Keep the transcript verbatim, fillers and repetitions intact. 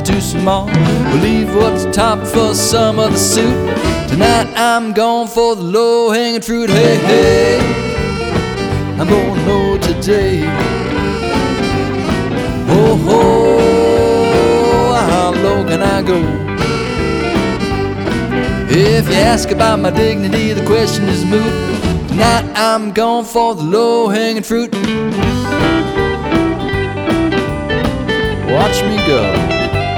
too small. We'll leave what's top for some other suit. Tonight I'm going for the low-hanging fruit. Hey, hey, I'm going low today. Oh, oh, how low can I go? If you ask about my dignity, the question is moot. Tonight I'm going for the low-hanging fruit. Watch me go.